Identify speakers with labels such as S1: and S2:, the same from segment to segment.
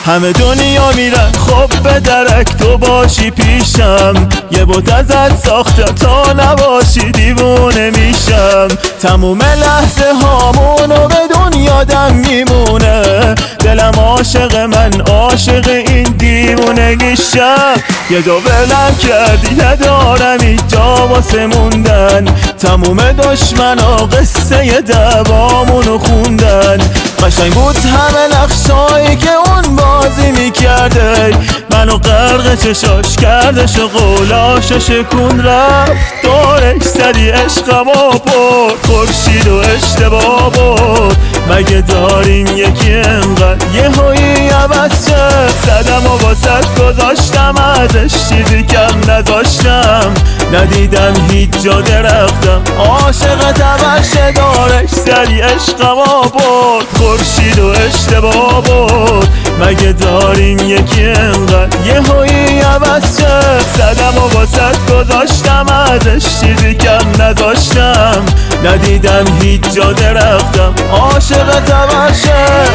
S1: همه دنیا میرن خب به درک تو باشی پیشم، یه بت ازت ساختم تا نباشی دیوونه میشم. تموم لحظه هامونو بدون یادم میمونه، دلم عاشق من عاشق این دیوونگیشم. یه جا ولم کردی ندارم اینجا واسه موندن، تموم دشمنا قصه دوامونو خوندن. قشنگ بود همه نقشایی که اون بازی میکرده، منو غرق چشاش کردش و قولاشو شکون رفت. دورش سری عشقمو برد خورشید و اشتباه برد. مگه داریم یکی انقدر یه هایی عوض شد؟ زدم و واسط گذاشتم ازش چیزی کم نذاشتم، ندیدم هیچ جا درختم عاشقتم عشق. دارش سری عشقمو برد خورشید و اشتباه برد. مگه داریم یکی انقدر یه هایی عوض شد؟ زدم و واسط گذاشتم ازش چیزی کم نذاشتم، ندیدم هیچ جا درختم عاشقتم عشق.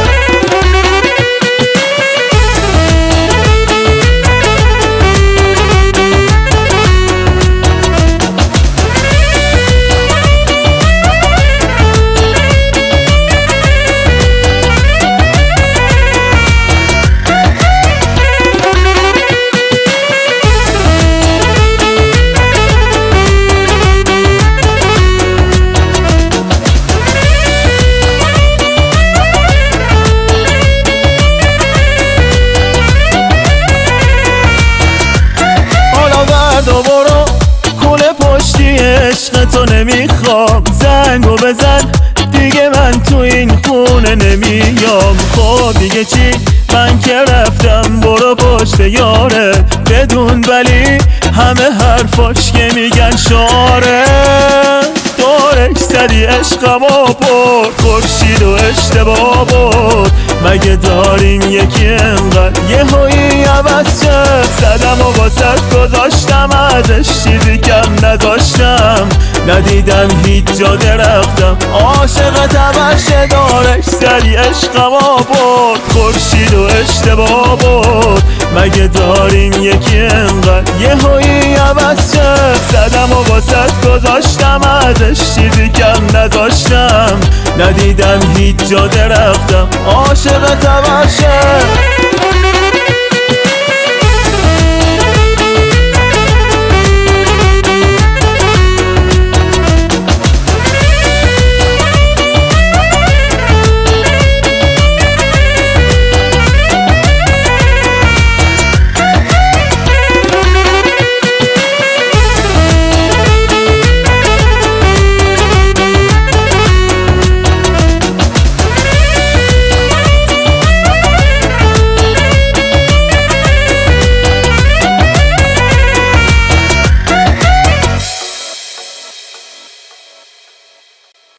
S1: برو کوله پشتی عشق تو نمیخوام، زنگو بزن دیگه من تو این خونه نمیام. خب دیگه چی من که رفتم، برو پشت یاره بدون ولی همه حرفاش که میگن شعاره. دورش سری عشقمو برد خورشید و اشتباه برد. مگه داریم یکی انقدر یه هایی عوض شد؟ زدم و واسط گذاشتم ازش چیزی کم نذاشتم، ندیدم هیچ جا درختم عاشقتم عشق. دارش سری عشقمو برد خورشید و اشتباه برد. مگه داریم یکی انقدر یه هایی عوض شد؟ زدم و واسط گذاشتم ازش چیزی کم نذاشتم، ندیدم هیچ جا درختم عاشقتم عشق.